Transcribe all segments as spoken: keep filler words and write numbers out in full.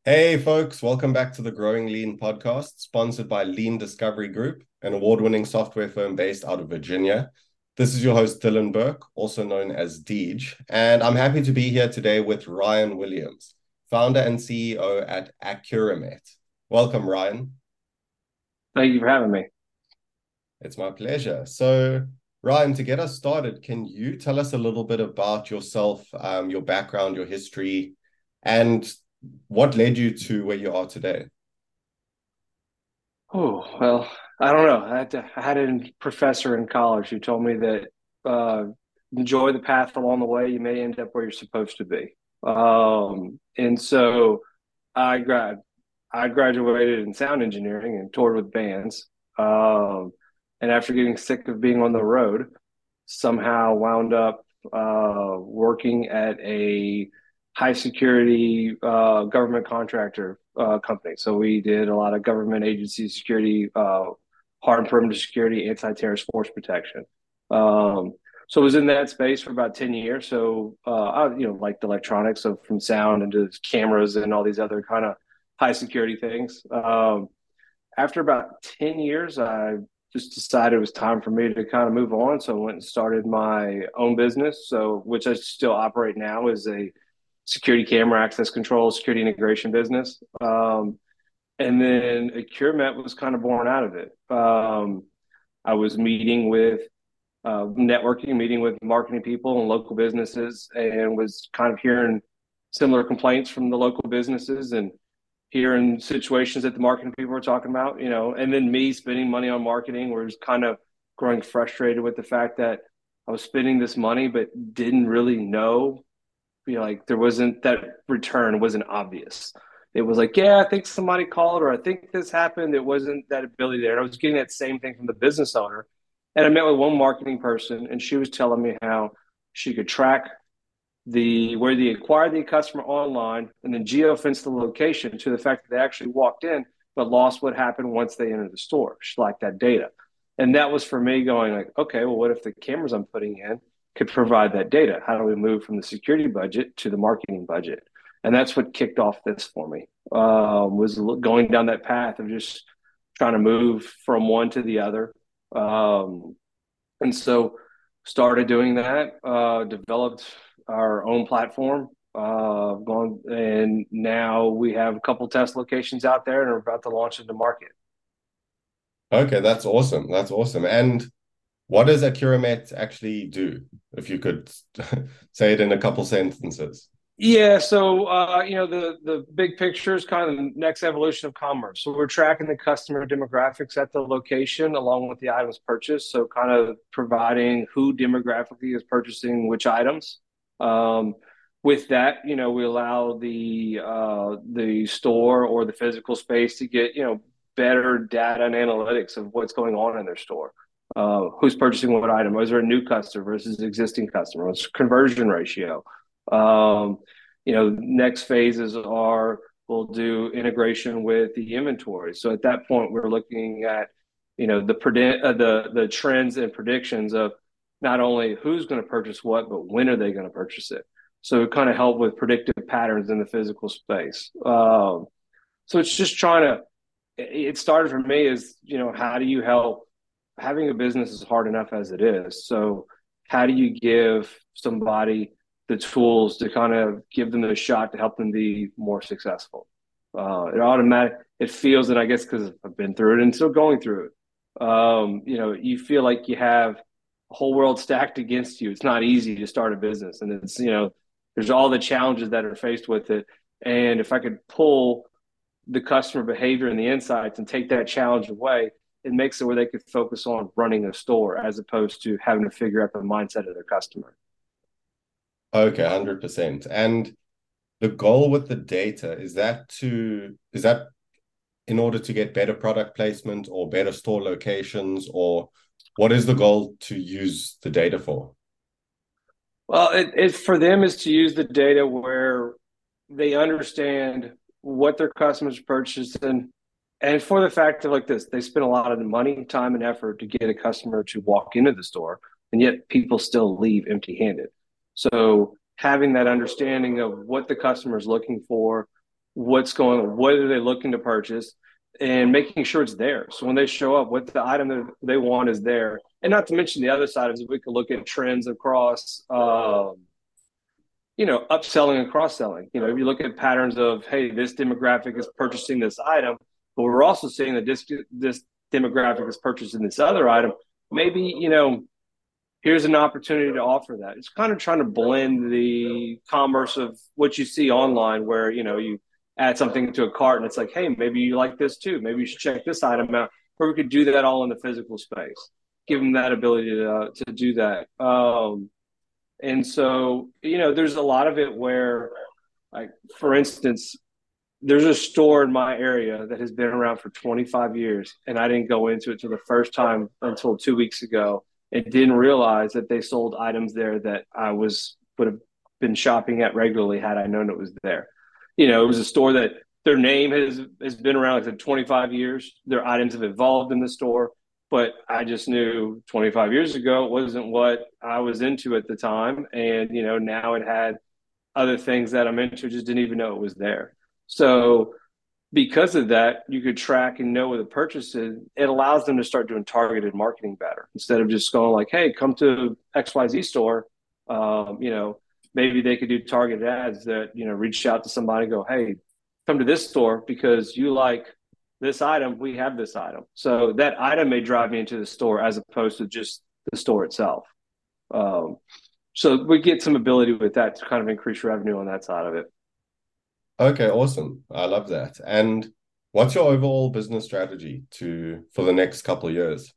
Hey, folks, welcome back to the Growing Lean podcast, sponsored by Lean Discovery Group, an award winning software firm based out of Virginia. This is your host, Dylan Burke, also known as Deej, and I'm happy to be here today with Ryan Williams, founder and C E O at Accuramet. Welcome, Ryan. Thank you for having me. It's my pleasure. So, Ryan, to get us started, can you tell us a little bit about yourself, um, your background, your history, and what led you to where you are today? Oh, well, I don't know. I had, to, I had a professor in college who told me that uh, enjoy the path along the way. You may end up where you're supposed to be. Um, and so I grad I graduated in sound engineering and toured with bands. Um, and after getting sick of being on the road, somehow wound up uh, working at a high security uh, government contractor uh, company. So we did a lot of government agency security, uh, hard perimeter security, anti-terrorist force protection. Um, so I was in that space for about ten years. So, uh, I, you know, like the electronics, so from sound into cameras and all these other kind of high security things. Um, after about ten years, I just decided it was time for me to kind of move on. So I went and started my own business. So, which I still operate now is a security camera access control, security integration business. Um, and then Accuramet was kind of born out of it. Um, I was meeting with uh, networking, meeting with marketing people and local businesses, and was kind of hearing similar complaints from the local businesses and hearing situations that the marketing people were talking about, you know, and then me spending money on marketing was kind of growing frustrated with the fact that I was spending this money, but didn't really know, you know, like there wasn't that return wasn't obvious. It was like, yeah, I think somebody called or I think this happened. It wasn't that ability there. And I was getting that same thing from the business owner. And I met with one marketing person and she was telling me how she could track the where they acquired the customer online and then geofence the location to the fact that they actually walked in but lost what happened once they entered the store. She liked that data. And that was for me going like, okay, well, what if the cameras I'm putting in could provide that data? How do we move from the security budget to the marketing budget? And that's what kicked off this for me, um, was going down that path of just trying to move from one to the other. Um, and so started doing that, uh, developed our own platform, uh, gone, and now we have a couple test locations out there and are about to launch into market. Okay, that's awesome. That's awesome. And what does Accuramet actually do? If you could say it in a couple sentences. Yeah, so uh, you know the the big picture is kind of the next evolution of commerce. So we're tracking the customer demographics at the location along with the items purchased. So kind of providing who demographically is purchasing which items. Um, with that, you know, we allow the uh, the store or the physical space to get you know better data and analytics of what's going on in their store. Uh, who's purchasing what item? Is there a new customer versus existing customer? What's conversion ratio? Um, you know, next phases are we'll do integration with the inventory. So at that point, we're looking at you know the predict uh, the the trends and predictions of not only who's going to purchase what, but when are they going to purchase it. So it kind of help with predictive patterns in the physical space. Um, so it's just trying to. It started for me as you know, how do you help? Having a business is hard enough as it is. So how do you give somebody the tools to kind of give them the shot to help them be more successful? Uh, it automatic. It feels that I guess because I've been through it and still going through it. Um, you know, you feel like you have a whole world stacked against you. It's not easy to start a business, and it's you know, there's all the challenges that are faced with it. And if I could pull the customer behavior and the insights and take that challenge away, it makes it where they could focus on running a store as opposed to having to figure out the mindset of their customer. Okay, one hundred percent. And the goal with the data is that to is that in order to get better product placement or better store locations, or what is the goal to use the data for? Well, it, it for them is to use the data where they understand what their customers purchased and and for the fact of like this, they spend a lot of money, time, and effort to get a customer to walk into the store, and yet people still leave empty-handed. So having that understanding of what the customer is looking for, what's going on, what are they looking to purchase, and making sure it's there. So when they show up, what the item that they want is there. And not to mention the other side is we can look at trends across, um, you know, upselling and cross-selling. You know, if you look at patterns of, hey, this demographic is purchasing this item, but we're also seeing that this this demographic is purchasing this other item. Maybe, you know, here's an opportunity to offer that. It's kind of trying to blend the commerce of what you see online, where, you know, you add something to a cart and it's like, hey, maybe you like this too. Maybe you should check this item out. Or we could do that all in the physical space, give them that ability to, uh, to do that. Um, and so, you know, there's a lot of it where, like, for instance, there's a store in my area that has been around for twenty-five years, and I didn't go into it till the first time until two weeks ago, and didn't realize that they sold items there that I was would have been shopping at regularly had I known it was there. You know, it was a store that their name has has been around like twenty-five years. Their items have evolved in the store, but I just knew twenty-five years ago it wasn't what I was into at the time, and you know, now it had other things that I'm into, just didn't even know it was there. So because of that, you could track and know where the purchase is. It allows them to start doing targeted marketing better instead of just going like, hey, come to X Y Z store. Um, you know, maybe they could do targeted ads that, you know, reach out to somebody and go, hey, come to this store because you like this item. We have this item. So that item may drive me into the store as opposed to just the store itself. Um, so we get some ability with that to kind of increase revenue on that side of it. Okay, awesome. I love that. And what's your overall business strategy to for the next couple of years?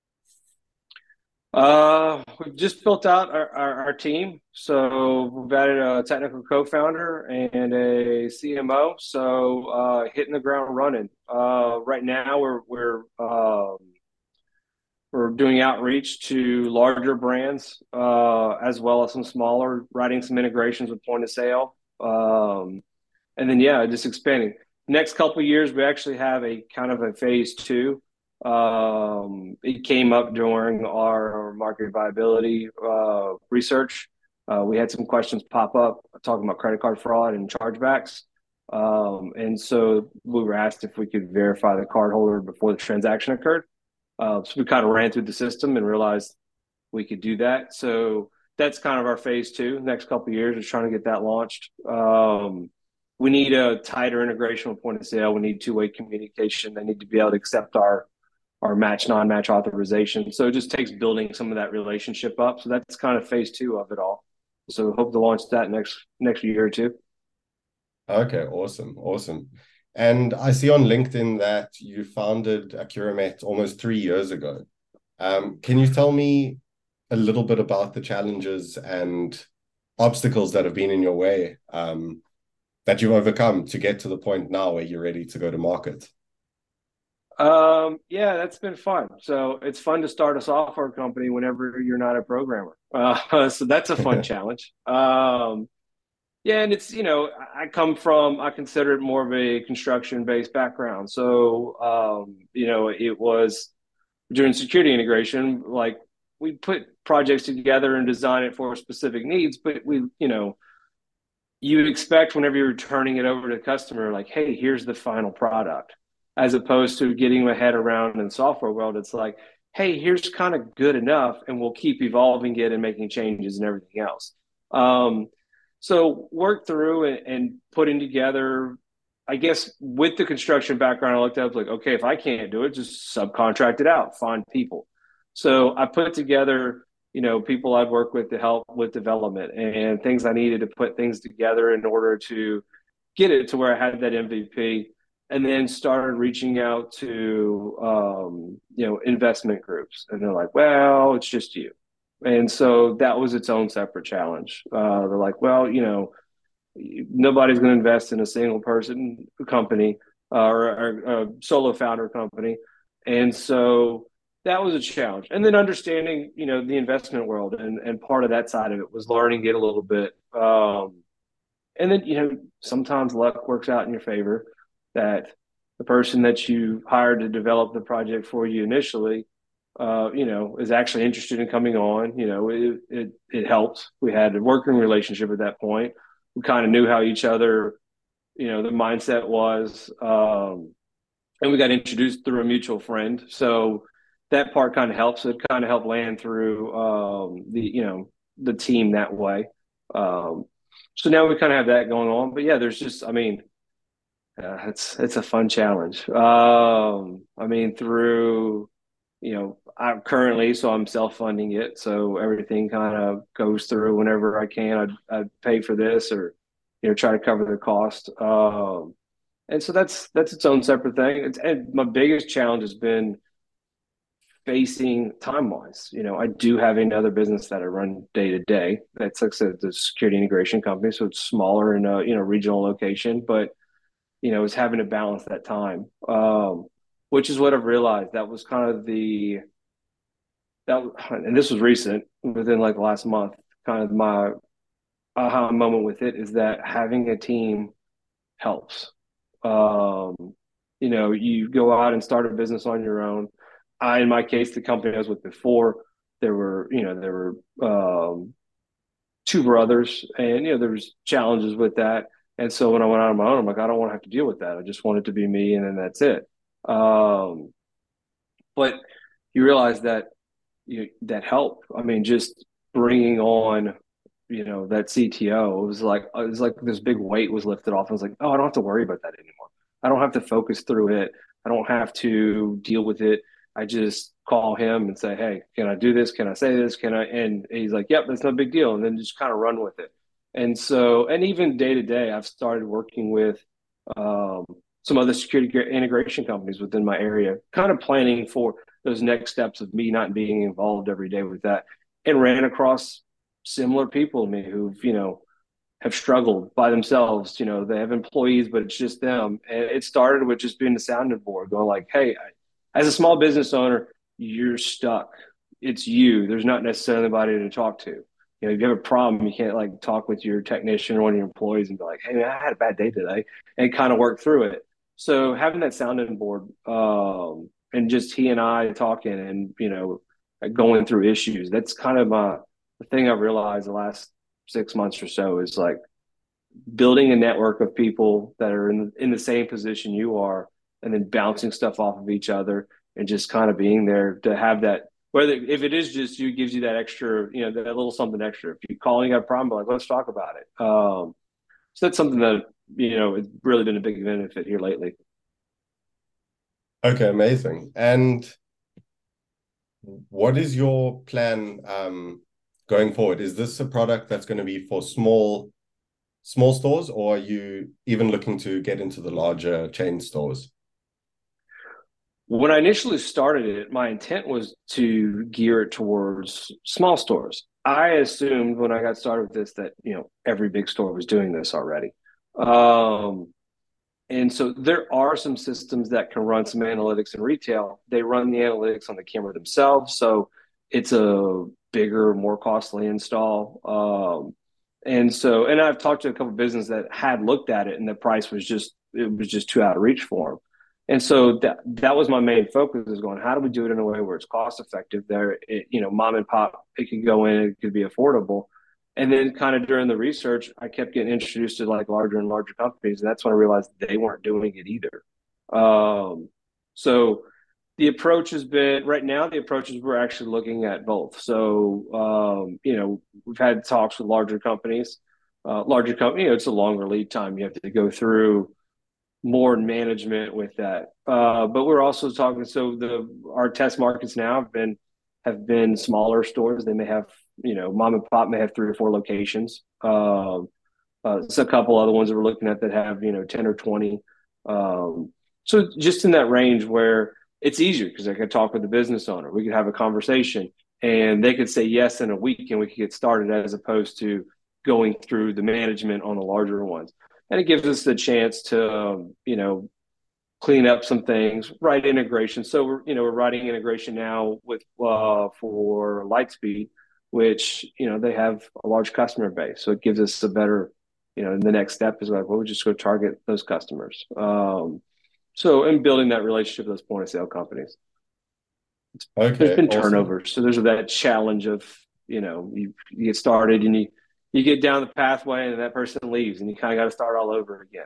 Uh, we've just built out our, our, our team. So we've added a technical co-founder and a C M O. So uh, hitting the ground running. Uh, right now we're we're um, we're doing outreach to larger brands uh, as well as some smaller, writing some integrations with point of sale. Um, and then yeah, just expanding. Next couple of years, we actually have a kind of a phase two. Um, it came up during our market viability uh, research. Uh, we had some questions pop up talking about credit card fraud and chargebacks. Um, and so we were asked if we could verify the cardholder before the transaction occurred. Uh, so we kind of ran through the system and realized we could do that. So that's kind of our phase two. Next couple of years is trying to get that launched. Um, we need a tighter integration with point of sale. We need two-way communication. They need to be able to accept our our match non-match authorization. So it just takes building some of that relationship up. So that's kind of phase two of it all. So hope to launch that next next year or two. Okay, awesome, awesome. And I see on LinkedIn that you founded Accuramet almost three years ago. Um, can you tell me a little bit about the challenges and obstacles that have been in your way um, that you've overcome to get to the point now where you're ready to go to market? Um, yeah, that's been fun. So it's fun to start a software company whenever you're not a programmer. Uh, so that's a fun challenge. Um, yeah, and it's, you know, I come from, I consider it more of a construction-based background. So, um, you know, it was during security integration, like we put projects together and design it for specific needs, but we, you know, you expect whenever you're turning it over to the customer, like, hey, here's the final product, as opposed to getting my head around in the software world. It's like, hey, here's kind of good enough, and we'll keep evolving it and making changes and everything else. Um, so work through and, and putting together, I guess, with the construction background, I looked up like, okay, if I can't do it, just subcontract it out, find people. So I put together, you know, people I'd work with to help with development and things I needed to put things together in order to get it to where I had that M V P, and then started reaching out to, um, you know, investment groups. And they're like, well, it's just you. And so that was its own separate challenge. Uh, they're like, well, you know, nobody's going to invest in a single person company uh, or, or a solo founder company. And so that was a challenge. And then understanding, you know, the investment world, and, and part of that side of it was learning it a little bit. Um, and then, you know, sometimes luck works out in your favor, that the person that you hired to develop the project for you initially, uh, you know, is actually interested in coming on. You know, it, it, it helped. We had a working relationship at that point. We kind of knew how each other you know, the mindset was, um, and we got introduced through a mutual friend. So that part kind of helps. It kind of helped land through um, the, you know, the team that way. Um, so now we kind of have that going on. But yeah, there's just, I mean, uh, it's it's a fun challenge. Um, I mean, through you know, I'm currently, so I'm self-funding it. So everything kind of goes through whenever I can. I I pay for this or, you know, try to cover the cost. Um, and so that's that's its own separate thing. It's, and my biggest challenge has been facing time wise. You know, I do have another business that I run day to day. That's like I said, the security integration company. So it's smaller in a, you know, regional location, but you know, it's having to balance that time. Um, which is what I've realized. That was kind of the that and this was recent within like the last month, kind of my aha moment with it is that having a team helps. Um, you know, you go out and start a business on your own. I, in my case, the company I was with before, there were, you know, there were um, two brothers, and you know, there was challenges with that. And so when I went out on my own, I'm like, I don't want to have to deal with that. I just want it to be me, and then that's it. Um, but you realize that you, that help. I mean, just bringing on, you know, that C T O, it was like it was like this big weight was lifted off. I was like, oh, I don't have to worry about that anymore. I don't have to focus through it. I don't have to deal with it. I just call him and say, hey, can I do this? Can I say this? Can I? And he's like, yep, that's no big deal. And then just kind of run with it. And so, and even day to day, I've started working with um, some other security integration companies within my area, kind of planning for those next steps of me not being involved every day with that, and ran across similar people to me who've, you know, have struggled by themselves. You know, they have employees, but it's just them. And it started with just being the sounding board, going like, hey, as a small business owner, you're stuck. It's you. There's not necessarily anybody to talk to. You know, if you have a problem, you can't like talk with your technician or one of your employees and be like, hey, man, I had a bad day today, and kind of work through it. So having that sounding board, um, and just he and I talking and, you know, going through issues, that's kind of my, the thing I've realized the last six months or so is like building a network of people that are in in the same position you are, and then bouncing stuff off of each other, and just kind of being there to have that. Whether if it is just you, gives you that extra, you know, that little something extra. If you call and you got a problem, like let's talk about it. Um, so that's something that you know it's really been a big benefit here lately. Okay, amazing. And what is your plan um, going forward? Is this a product that's going to be for small small stores, or are you even looking to get into the larger chain stores? When I initially started it, my intent was to gear it towards small stores. I assumed when I got started with this that, you know, every big store was doing this already. Um, and so there are some systems that can run some analytics in retail. They run the analytics on the camera themselves. So it's a bigger, more costly install. Um, and so, and I've talked to a couple of businesses that had looked at it and the price was just, it was just too out of reach for them. And so that that was my main focus is going, how do we do it in a way where it's cost effective there? It, you know, mom and pop, it could go in, it could be affordable. And then kind of during the research, I kept getting introduced to like larger and larger companies. And that's when I realized they weren't doing it either. Um, so the approach has been right now, the approach is we're actually looking at both. So, um, you know, we've had talks with larger companies, uh, larger company, you know, it's a longer lead time. You have to go through more management with that. Uh, but we're also talking. So the our test markets now have been have been smaller stores. They may have, you know, mom and pop may have three or four locations. Um, uh, it's a couple other ones that we're looking at that have, you know, ten or twenty. Um, so just in that range where it's easier because I could talk with the business owner. We could have a conversation and they could say yes in a week and we could get started as opposed to going through the management on the larger ones. And it gives us the chance to, um, you know, clean up some things, write integration. So we're, you know, we're writing integration now with uh, for Lightspeed, which, you know, they have a large customer base. So it gives us a better, you know, the next step is like, well, we just go target those customers. Um, so in building that relationship with those point of sale companies, there's Okay, been awesome. turnover. So there's that challenge of, you know, you, you get started and you, you get down the pathway and that person leaves and you kind of got to start all over again.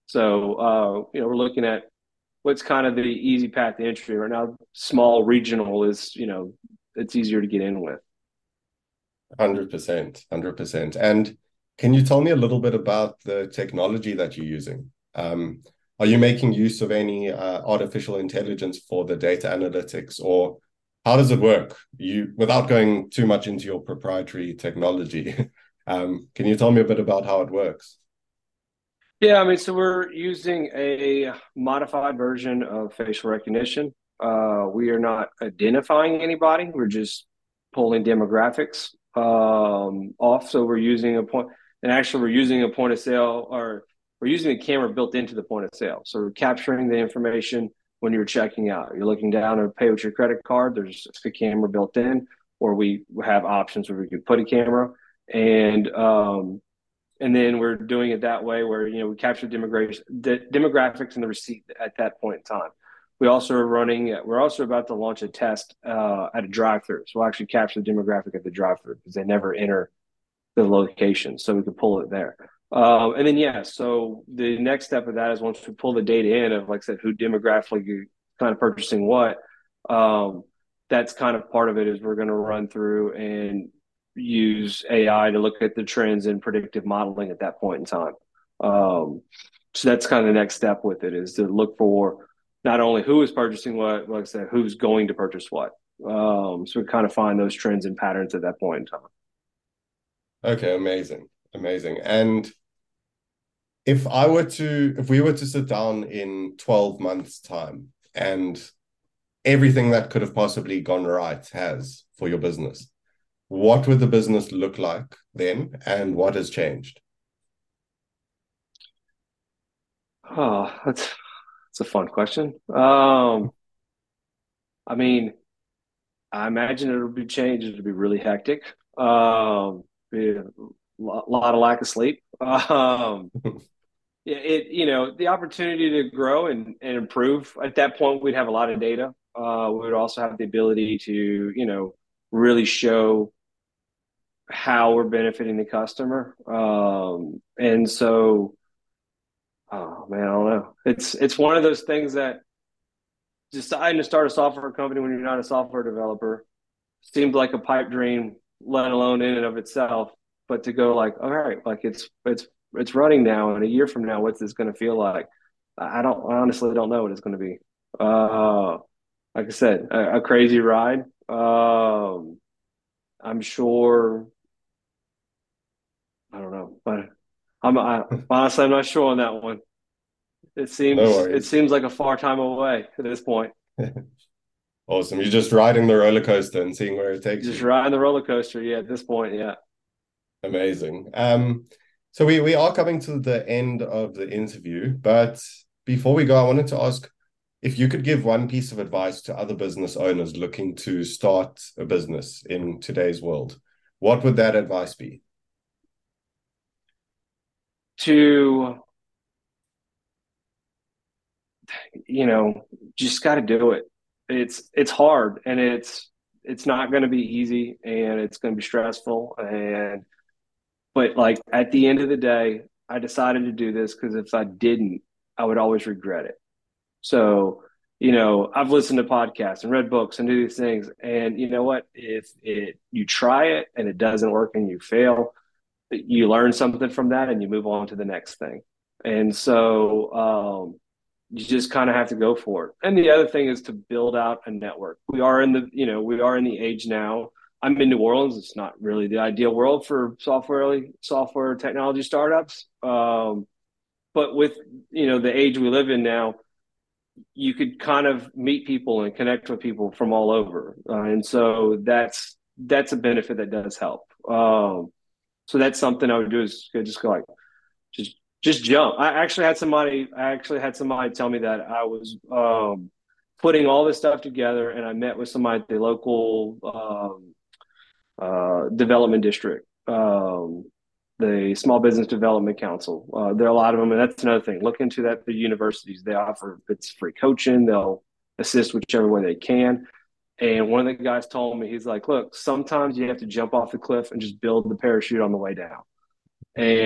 So, uh, you know, we're looking at what's kind of the easy path to entry right now. Small regional is, you know, it's easier to get in with. one hundred percent, one hundred percent. And can you tell me a little bit about the technology that you're using? Um, are you making use of any uh, artificial intelligence for the data analytics, or how does it work? You, without going too much into your proprietary technology, um, can you tell me a bit about how it works? Yeah, I mean, so we're using a modified version of facial recognition. Uh, we are not identifying anybody. We're just pulling demographics um, off. So we're using a point, and actually, we're using a point of sale, or we're using a camera built into the point of sale. So we're capturing the information when you're checking out. You're looking down to pay with your credit card. There's a camera built in, or we have options where we can put a camera, and um, and then we're doing it that way where you know we capture demographics the demographics and the receipt at that point in time. We also are running we're also about to launch a test uh, at a drive-through, so we'll actually capture the demographic at the drive-through because they never enter the location, so we can pull it there. Um, and then yeah, so the next step of that is once we pull the data in of, like I said, who demographically kind of purchasing what. um, that's kind of part of it is we're going to run through and use A I to look at the trends in predictive modeling at that point in time. Um, so that's kind of the next step with it is to look for not only who is purchasing what, like I said, who's going to purchase what. Um, so we kind of find those trends and patterns at that point in time. Okay, amazing, amazing. And if I were to, if we were to sit down in twelve months' time and everything that could have possibly gone right has for your business, what would the business look like then, and what has changed? Oh, that's that's a fun question. Um, I mean, I imagine it'll be changed. It'll be really hectic. Um, be a lot of lack of sleep. Um, yeah, it you know the opportunity to grow and, and improve. At that point, we'd have a lot of data. Uh, we would also have the ability to you know really show how we're benefiting the customer. Um, and so, oh man, I don't know. It's it's one of those things that deciding to start a software company when you're not a software developer seemed like a pipe dream, let alone in and of itself. But to go like, all right, like it's it's it's running now, and a year from now, what's this going to feel like? I don't I honestly don't know what it's going to be. Uh, like I said, a, a crazy ride. Um, I'm sure. I don't know, but I'm I, honestly I'm not sure on that one. It No seems it worries. seems like a far time away at this point. Awesome. You're just riding the roller coaster and seeing where it takes Just you. riding the roller coaster. Yeah, at this point, yeah. Amazing. Um, so we we are coming to the end of the interview, but before we go, I wanted to ask if you could give one piece of advice to other business owners looking to start a business in today's world. What would that advice be? To you know, just got to do it. It's it's hard and it's it's not going to be easy and it's going to be stressful and but like at the end of the day, I decided to do this because if I didn't, I would always regret it. So, you know, I've listened to podcasts and read books and do these things. And you know what? If it you try it and it doesn't work and you fail, you learn something from that and you move on to the next thing. And so um, you just kind of have to go for it. And the other thing is to build out a network. We are in the, you know, we are in the age now. I'm in New Orleans. It's not really the ideal world for software software technology startups. Um, but with you know the age we live in now, you could kind of meet people and connect with people from all over, uh, and so that's that's a benefit that does help. Um, so that's something I would do is just go like just just jump. I actually had somebody I actually had somebody tell me that I was um, putting all this stuff together, and I met with somebody at the local um, uh, development district, um, the Small Business Development Council. Uh, there are a lot of them, and that's another thing. Look into that. The universities they offer it's free coaching. They'll assist whichever way they can. And one of the guys told me, he's like, "Look, sometimes you have to jump off the cliff and just build the parachute on the way down." And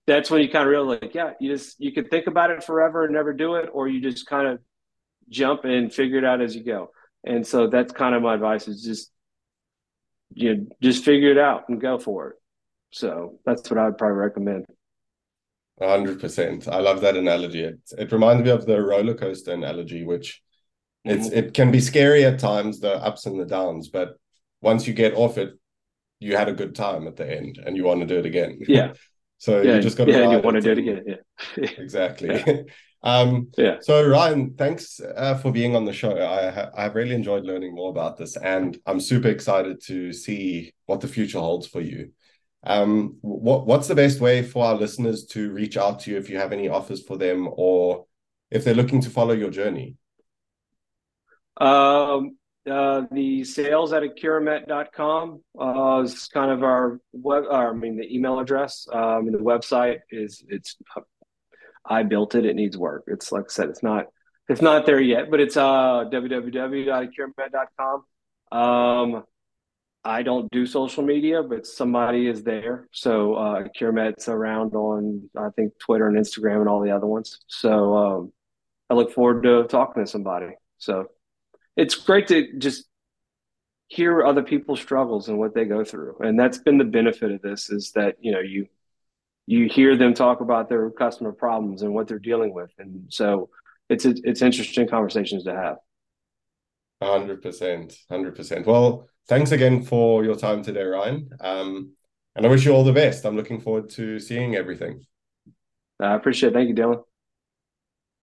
that's when you kind of realize, like, yeah, you just you could think about it forever and never do it, or you just kind of jump and figure it out as you go. And so that's kind of my advice is just you know, just figure it out and go for it. So that's what I would probably recommend. one hundred percent. I love that analogy. It, it reminds me of the roller coaster analogy, which it's Mm-hmm. it can be scary at times, the ups and the downs, but once you get off it, you had a good time at the end and you want to do it again. Yeah. So you Yeah. just got to Yeah. And you ride want to it do it and again. Yeah. exactly. Yeah. um, Yeah. so Ryan, thanks uh, for being on the show. I ha- I've really enjoyed learning more about this, and I'm super excited to see what the future holds for you. Um, what what's the best way for our listeners to reach out to you if you have any offers for them, or if they're looking to follow your journey? Um, uh, the sales at accuramet dot com uh, is kind of our web, or, I mean, the email address. Um, and the website is, it's, I built it. It needs work. It's like I said, it's not, it's not there yet, but it's uh, w w w dot accuramet dot com. Um, I don't do social media, but somebody is there. So uh, CureMed's around on, I think, Twitter and Instagram and all the other ones. So um, I look forward to talking to somebody. So it's great to just hear other people's struggles and what they go through. And that's been the benefit of this is that, you know, you you hear them talk about their customer problems and what they're dealing with. And so it's it's interesting conversations to have. one hundred percent. one hundred percent. Well, thanks again for your time today, Ryan. Um, and I wish you all the best. I'm looking forward to seeing everything. I appreciate it. Thank you, Dylan.